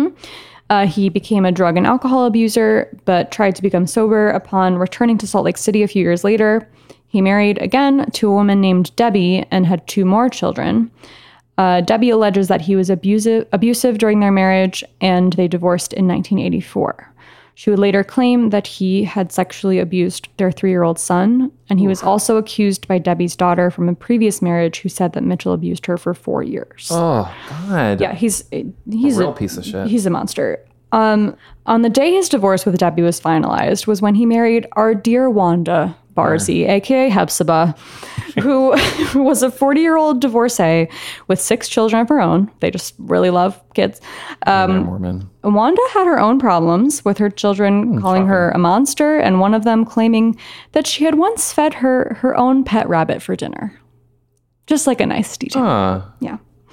He became a drug and alcohol abuser, but tried to become sober upon returning to Salt Lake City a few years later. He married again to a woman named Debbie and had 2 more children. Debbie alleges that he was abusive during their marriage, and they divorced in 1984. She would later claim that he had sexually abused their 3-year-old son, and he was also accused by Debbie's daughter from a previous marriage who said that Mitchell abused her for 4 years. Oh, God. Yeah, he's a real piece of shit. He's a monster. On the day his divorce with Debbie was finalized was when he married our dear Wanda Barzee, aka Hephzibah, who was a 40-year-old divorcee with 6 children of her own. They just really love kids. They're Mormon. Wanda had her own problems with her children calling her a monster, and one of them claiming that she had once fed her own pet rabbit for dinner. Just like a nice detail. Yeah.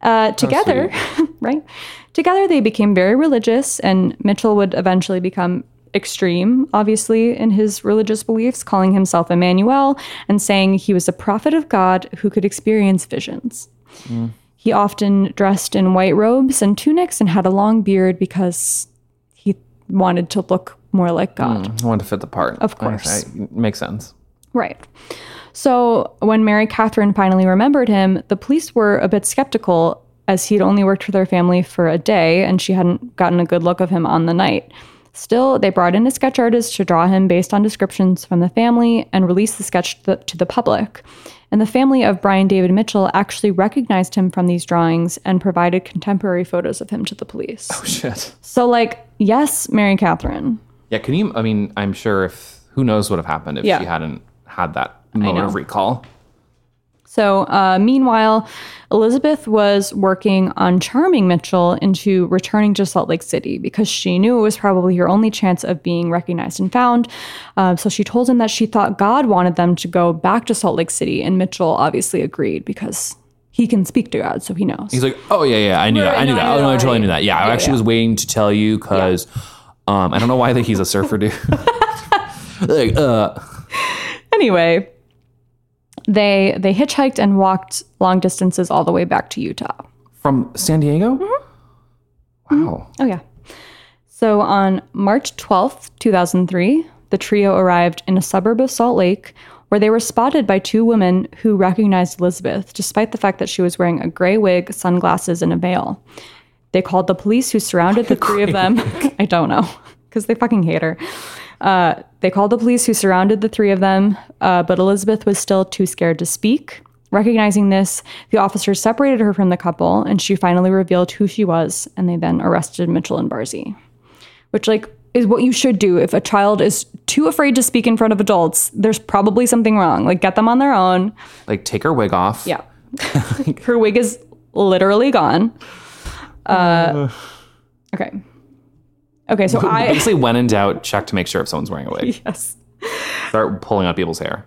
Together, right? Together, they became very religious, and Mitchell would eventually become extreme, obviously, in his religious beliefs, calling himself Emmanuel and saying he was a prophet of God who could experience visions. He often dressed in white robes and tunics and had a long beard because he wanted to look more like God. Wanted to fit the part. Of course. Makes sense. Right. So when Mary Catherine finally remembered him, the police were a bit skeptical as he'd only worked for their family for a day and she hadn't gotten a good look of him on the night. Still, they brought in a sketch artist to draw him based on descriptions from the family and released the sketch to the public. And the family of Brian David Mitchell actually recognized him from these drawings and provided contemporary photos of him to the police. Oh, shit. So, like, yes, Mary Catherine. Yeah, can you, I mean, I'm sure who knows what would have happened if she hadn't had that moment of recall. So, meanwhile, Elizabeth was working on charming Mitchell into returning to Salt Lake City because she knew it was probably her only chance of being recognized and found. So she told him that she thought God wanted them to go back to Salt Lake City, and Mitchell obviously agreed because he can speak to God, so he knows. He's like, oh, yeah, I knew that. I totally knew that. Yeah, I actually was waiting to tell you because I don't know why he's a surfer dude. Anyway, they hitchhiked and walked long distances all the way back to Utah. From San Diego? Mm-hmm. Wow. Oh, yeah. So on March 12th, 2003, the trio arrived in a suburb of Salt Lake where they were spotted by two women who recognized Elizabeth, despite the fact that she was wearing a gray wig, sunglasses, and a veil. They called the police who surrounded the three of them. I don't know, because they fucking hate her. They called the police who surrounded the three of them, but Elizabeth was still too scared to speak. Recognizing this, the officers separated her from the couple, and she finally revealed who she was, and they then arrested Mitchell and Barzee. Which, like, is what you should do. If a child is too afraid to speak in front of adults, there's probably something wrong. Like, get them on their own. Like, take her wig off. Yeah. Her wig is literally gone. Okay, so I basically, when in doubt, check to make sure if someone's wearing a wig. Yes. Start pulling out people's hair.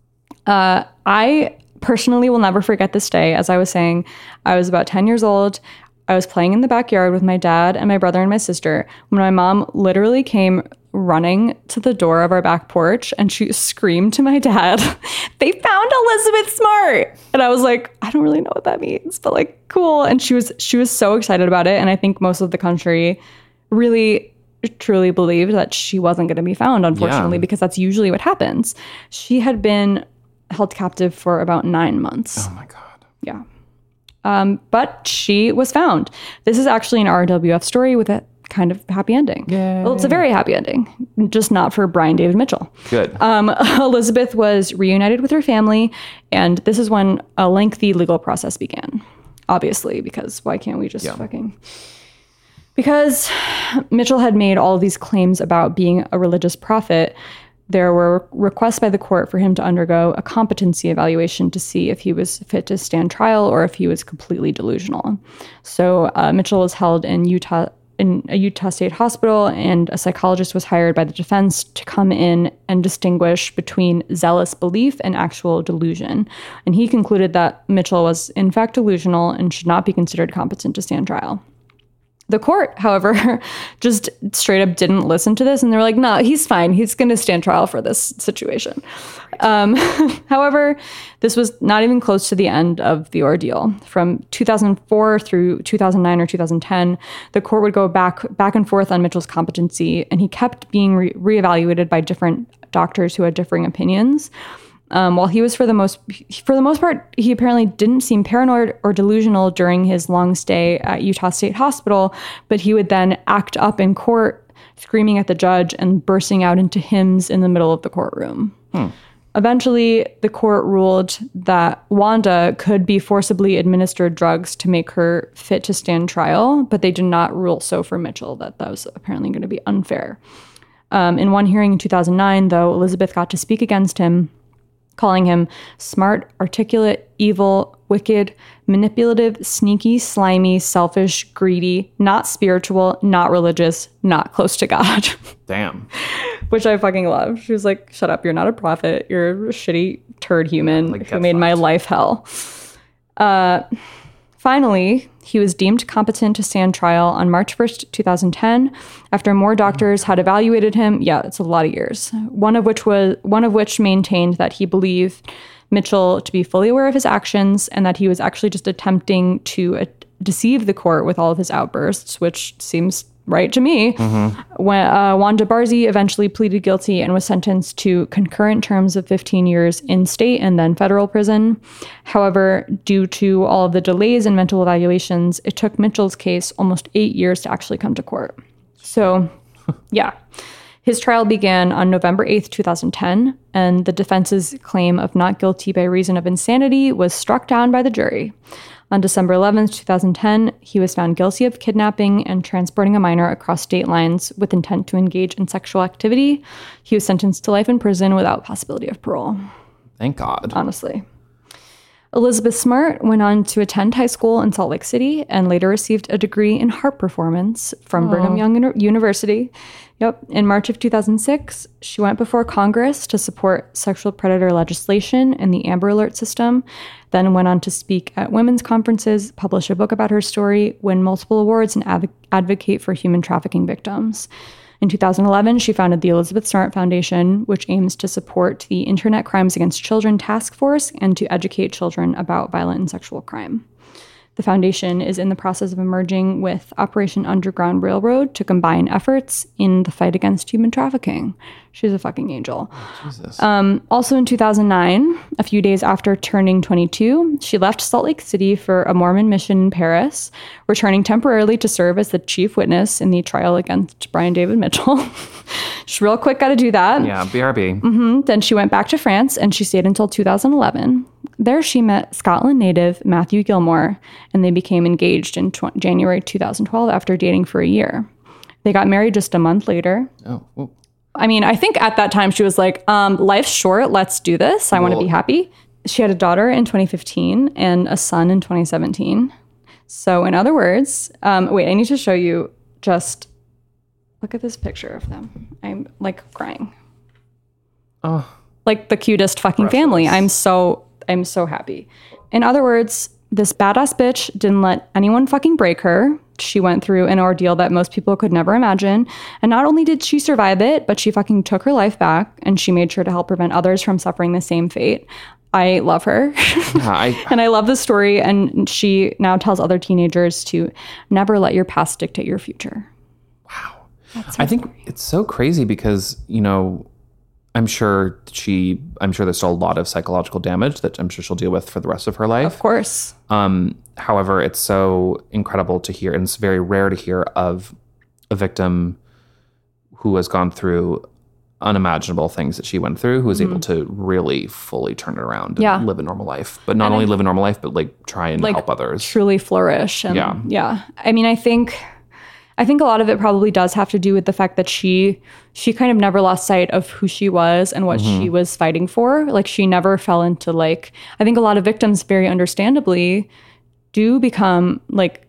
I personally will never forget this day. As I was saying, I was about 10 years old. I was playing in the backyard with my dad and my brother and my sister when my mom literally came running to the door of our back porch and she screamed to my dad, "They found Elizabeth Smart!" And I was like, I don't really know what that means, but like, cool. And she was so excited about it. And I think most of the country really truly believed that she wasn't going to be found, unfortunately, because that's usually what happens. She had been held captive for about 9 months. Oh my God. Yeah. But she was found. This is actually an RWF story with a kind of happy ending. Yay. Well, it's a very happy ending, just not for Brian David Mitchell. Good. Elizabeth was reunited with her family, and this is when a lengthy legal process began. Obviously, because why can't we just fucking... Because Mitchell had made all of these claims about being a religious prophet, there were requests by the court for him to undergo a competency evaluation to see if he was fit to stand trial or if he was completely delusional. So Mitchell was held in a Utah State Hospital, and a psychologist was hired by the defense to come in and distinguish between zealous belief and actual delusion. And he concluded that Mitchell was in fact delusional and should not be considered competent to stand trial. The court, however, just straight up didn't listen to this. And they were like, no, he's fine. He's going to stand trial for this situation. However, this was not even close to the end of the ordeal. From 2004 through 2009 or 2010, the court would go back and forth on Mitchell's competency. And he kept being reevaluated by different doctors who had differing opinions. While he was for the most part, he apparently didn't seem paranoid or delusional during his long stay at Utah State Hospital, but he would then act up in court, screaming at the judge and bursting out into hymns in the middle of the courtroom. Eventually, the court ruled that Wanda could be forcibly administered drugs to make her fit to stand trial, but they did not rule so for Mitchell, that was apparently going to be unfair. In one hearing in 2009, though, Elizabeth got to speak against him, calling him smart, articulate, evil, wicked, manipulative, sneaky, slimy, selfish, greedy, not spiritual, not religious, not close to God. Damn. Which I fucking love. She was like, shut up, you're not a prophet. You're a shitty turd human who made my life hell. Finally, he was deemed competent to stand trial on March 1st, 2010, after more doctors had evaluated him. Yeah, it's a lot of years. One of which maintained that he believed Mitchell to be fully aware of his actions and that he was actually just attempting to deceive the court with all of his outbursts, which seems right to me. When Wanda Barzee eventually pleaded guilty and was sentenced to concurrent terms of 15 years in state and then federal prison. However, due to all of the delays in mental evaluations, it took Mitchell's case almost 8 years to actually come to court. So, yeah. His trial began on November 8th, 2010, and the defense's claim of not guilty by reason of insanity was struck down by the jury. On December 11th, 2010, he was found guilty of kidnapping and transporting a minor across state lines with intent to engage in sexual activity. He was sentenced to life in prison without possibility of parole. Thank God. Honestly. Elizabeth Smart went on to attend high school in Salt Lake City and later received a degree in harp performance from Brigham Young University. In March of 2006, she went before Congress to support sexual predator legislation and the Amber Alert system, then went on to speak at women's conferences, publish a book about her story, win multiple awards, and advocate for human trafficking victims. In 2011, she founded the Elizabeth Smart Foundation, which aims to support the Internet Crimes Against Children Task Force and to educate children about violent and sexual crime. The foundation is in the process of merging with Operation Underground Railroad to combine efforts in the fight against human trafficking. She's a fucking angel. Jesus. Also in 2009, a few days after turning 22, she left Salt Lake City for a Mormon mission in Paris, returning temporarily to serve as the chief witness in the trial against Brian David Mitchell. Just real quick, got to do that. Yeah, BRB. Then she went back to France and she stayed until 2011. There she met Scotland native Matthew Gilmore, and they became engaged in January 2012 after dating for a year. They got married just a month later. Oh, well. I mean, I think at that time she was like, life's short, let's do this. I want to be happy. She had a daughter in 2015 and a son in 2017. So in other words, wait, I need to show you just, look at this picture of them. I'm like crying. Oh. Like the cutest fucking family. I'm so happy. In other words, this badass bitch didn't let anyone fucking break her. She went through an ordeal that most people could never imagine. And not only did she survive it, but she fucking took her life back and she made sure to help prevent others from suffering the same fate. I love her. And I love the story. And she now tells other teenagers to never let your past dictate your future. Wow. I think it's so crazy because, you know, I'm sure there's still a lot of psychological damage that I'm sure she'll deal with for the rest of her life. Of course. However, it's so incredible to hear, and it's very rare to hear of a victim who has gone through unimaginable things that she went through, who was able to really fully turn it around and live a normal life. But not only live a normal life, but like try and help others. Truly flourish. And yeah. I mean, I think a lot of it probably does have to do with the fact that she kind of never lost sight of who she was and what she was fighting for. Like she never fell into I think a lot of victims very understandably do kind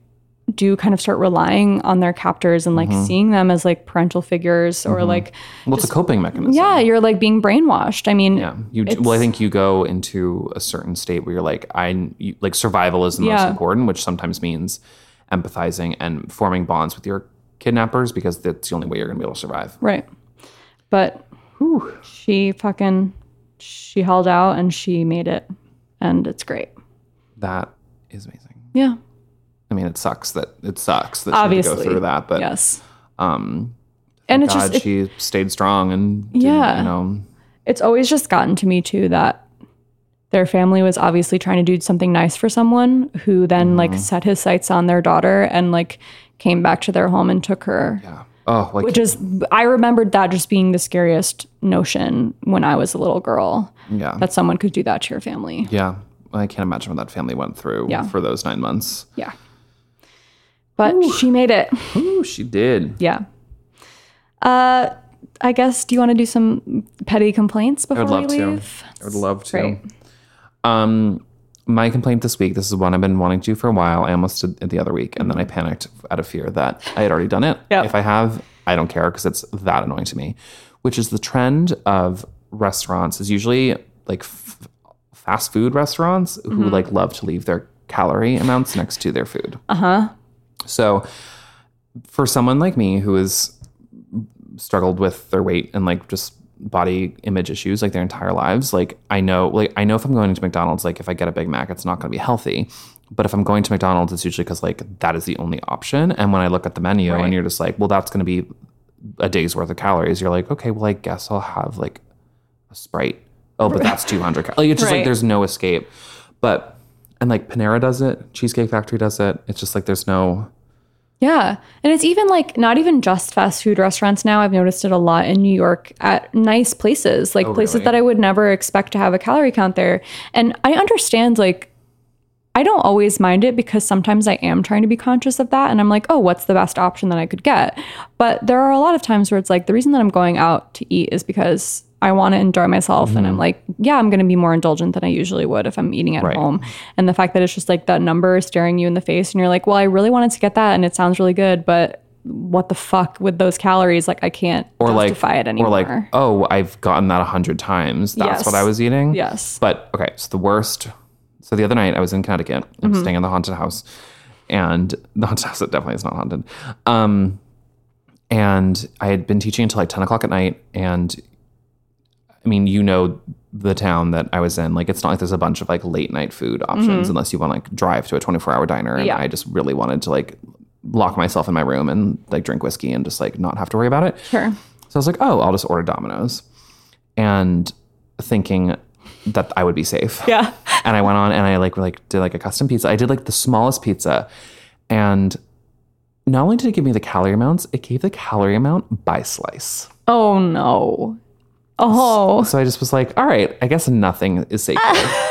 of start relying on their captors and seeing them as like parental figures or it's a coping mechanism. Yeah, you're like being brainwashed. I mean, I think you go into a certain state where you're like survival is the most important, which sometimes means empathizing and forming bonds with your kidnappers because that's the only way you're going to be able to survive. Right. But she held out and she made it and it's great. That is amazing. Yeah. I mean, it sucks that she obviously had to go through that, but yes. And it's she stayed strong and it's always just gotten to me too that their family was obviously trying to do something nice for someone who then set his sights on their daughter and came back to their home and took her. Yeah. I remembered that just being the scariest notion when I was a little girl. Yeah. That someone could do that to your family. Yeah. I can't imagine what that family went through for those 9 months. Yeah. But she made it. Ooh, she did. Yeah. I guess, do you want to do some petty complaints before we leave? I would love to. Great. My complaint this week, this is one I've been wanting to do for a while. I almost did it the other week, and then I panicked out of fear that I had already done it. Yep. If I have, I don't care because it's that annoying to me, which is the trend of restaurants is usually like fast food restaurants who love to leave their calorie amounts next to their food. So for someone like me who has struggled with their weight and like just body image issues like their entire lives, like I know if I'm going to McDonald's, like if I get a Big Mac, it's not going to be healthy. But if I'm going to McDonald's, it's usually because like that is the only option. And when I look at the menu and you're just like, well, that's going to be a day's worth of calories, you're like, okay, well, I guess I'll have like a Sprite. Oh, but that's 200 calories. Like, it's just like there's no escape. But and like Panera does it, Cheesecake Factory does it. It's just like there's no. Yeah. And it's even like not even just fast food restaurants now. I've noticed it a lot in New York at nice places, like places that I would never expect to have a calorie count there. And I understand, like, I don't always mind it because sometimes I am trying to be conscious of that. And I'm like, oh, what's the best option that I could get? But there are a lot of times where it's like the reason that I'm going out to eat is because I want to enjoy myself. And I'm like, yeah, I'm going to be more indulgent than I usually would if I'm eating at home. And the fact that it's just like that number staring you in the face and you're like, well, I really wanted to get that and it sounds really good, but what the fuck with those calories? Like I can't justify it anymore. Or like, oh, I've gotten that 100 times. That's what I was eating. Yes. But okay, so the worst. So the other night I was in Connecticut. I'm staying in the haunted house, and the haunted house definitely is not haunted. And I had been teaching until like 10 o'clock at night. And I mean, you know, the town that I was in, like, it's not like there's a bunch of like late night food options unless you want to like drive to a 24-hour diner. And I just really wanted to like lock myself in my room and like drink whiskey and just like not have to worry about it. Sure. So I was like, oh, I'll just order Domino's, and thinking that I would be safe. Yeah. And I went on and I like did like a custom pizza. I did like the smallest pizza, and not only did it give me the calorie amounts, it gave the calorie amount by slice. Oh no. Oh. So I just was like, all right, I guess nothing is safe.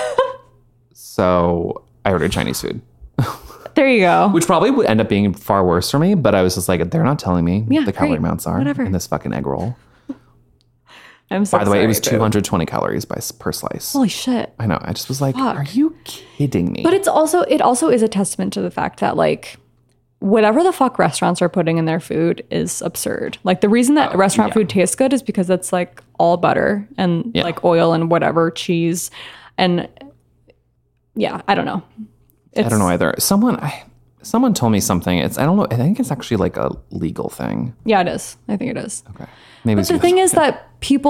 So I ordered Chinese food. There you go. Which probably would end up being far worse for me, but I was just like, they're not telling me the calorie amounts are in this fucking egg roll. I'm so By the way, it was 220 calories per slice. Holy shit. I know. I just was like, are you kidding me? But it also is a testament to the fact that like whatever the fuck restaurants are putting in their food is absurd. Like the reason that restaurant food tastes good is because it's like all butter and like oil and whatever cheese. And yeah, I don't know. I don't know either. Someone told me something. I don't know. I think it's actually like a legal thing. Yeah, it is. I think it is. Okay. Maybe. But the thing is that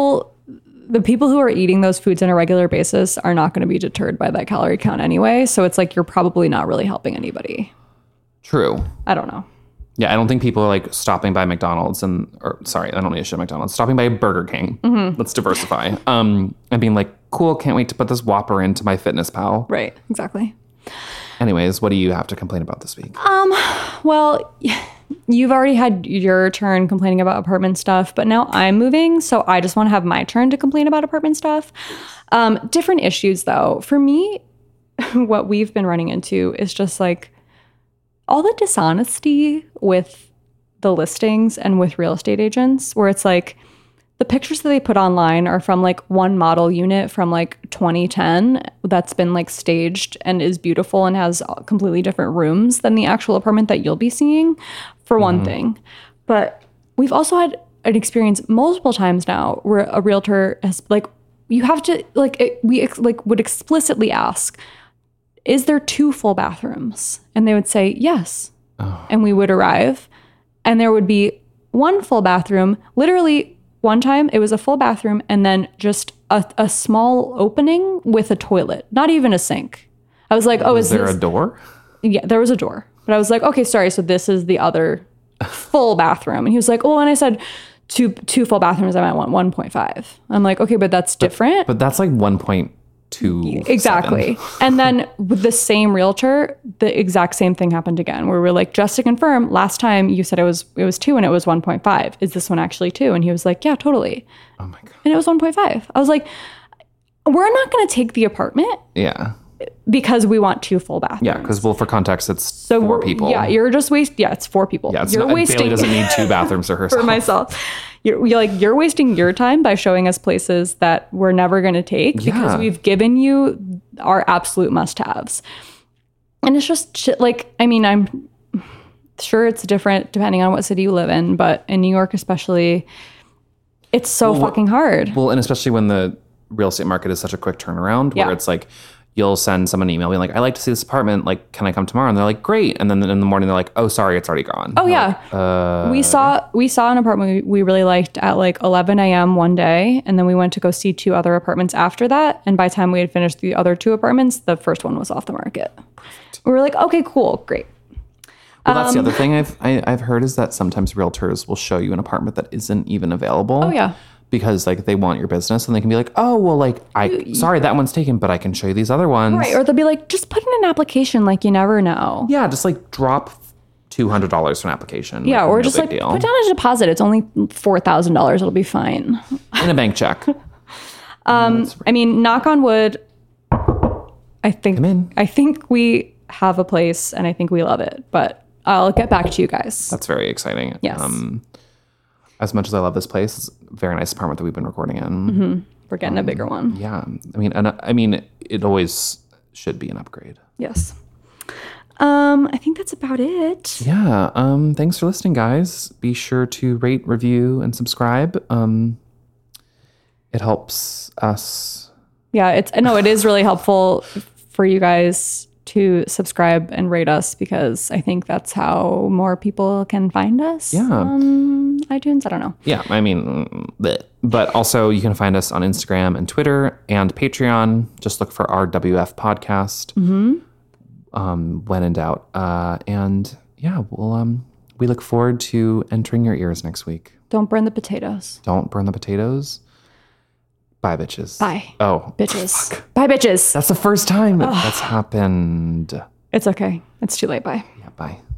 the people who are eating those foods on a regular basis are not going to be deterred by that calorie count anyway. So it's like you're probably not really helping anybody. True. I don't know. Yeah, I don't think people are like stopping by McDonald's I don't need to shit McDonald's. Stopping by Burger King. Let's diversify. And being like, cool, can't wait to put this Whopper into my FitnessPal. Right. Exactly. Anyways, what do you have to complain about this week? Well, you've already had your turn complaining about apartment stuff, but now I'm moving, so I just want to have my turn to complain about apartment stuff. Different issues, though. For me, what we've been running into is just like all the dishonesty with the listings and with real estate agents, where it's like the pictures that they put online are from like one model unit from like 2010 that's been like staged and is beautiful and has completely different rooms than the actual apartment that you'll be seeing, for one thing. But we've also had an experience multiple times now where a realtor has like, you have to would explicitly ask, is there 2 full bathrooms? And they would say yes. And we would arrive and there would be 1 full bathroom. Literally one time it was a full bathroom and then just a small opening with a toilet, not even a sink. I was like, is there a door? Yeah, there was a door. But I was like, okay, sorry. So this is the other full bathroom. And he was like, oh, and I said two full bathrooms. I might want 1.5. I'm like, okay, but that's different. But that's like 1.2. Exactly. And then with the same realtor, the exact same thing happened again, where we're like, just to confirm, last time you said it was 2 and it was 1.5. Is this one actually 2? And he was like, yeah, totally. Oh my God. And it was 1.5. I was like, we're not going to take the apartment. Yeah. Because we want 2 full bathrooms. Yeah, because for context, it's 4 people. Yeah, you're just it's 4 people. Yeah, you're wasting. Bailey doesn't need 2 bathrooms for herself. For myself. You're wasting your time by showing us places that we're never going to take because we've given you our absolute must-haves. And it's just shit. Like, I mean, I'm sure it's different depending on what city you live in, but in New York especially, it's so fucking hard. Well, and especially when the real estate market is such a quick turnaround where it's like you'll send someone an email being like, I like to see this apartment. Like, can I come tomorrow? And they're like, great. And then in the morning, they're like, oh, sorry, it's already gone. Oh, yeah. Like, we saw an apartment we really liked at like 11 a.m. one day. And then we went to go see 2 other apartments after that. And by the time we had finished the other 2 apartments, the first one was off the market. Perfect. We were like, okay, cool, great. Well, that's the other thing I've heard is that sometimes realtors will show you an apartment that isn't even available. Oh, yeah. Because like they want your business and they can be like, oh, well, like, sorry, that one's taken, but I can show you these other ones. Right. Or they'll be like, just put in an application. Like, you never know. Yeah. Just like drop $200 for an application. Yeah. Or just like put down a deposit. It's only $4,000. It'll be fine. And a bank check. I mean, knock on wood. I think we have a place and I think we love it, but I'll get back to you guys. That's very exciting. Yes. As much as I love this place, it's a very nice apartment that we've been recording in. Mm-hmm. We're getting a bigger one. Yeah. I mean, it always should be an upgrade. Yes. I think that's about it. Yeah. Thanks for listening, guys. Be sure to rate, review, and subscribe. It helps us. Yeah, it is really helpful for you guys to subscribe and rate us because I think that's how more people can find us on iTunes. I don't know. Yeah, I mean, but also you can find us on Instagram and Twitter and Patreon. Just look for RWF Podcast when in doubt. And yeah, we look forward to entering your ears next week. Don't burn the potatoes. Don't burn the potatoes. Bye, bitches. Bye. Oh, bitches. Fuck. Bye, bitches. That's the first time that's happened. It's okay. It's too late. Bye. Yeah, bye.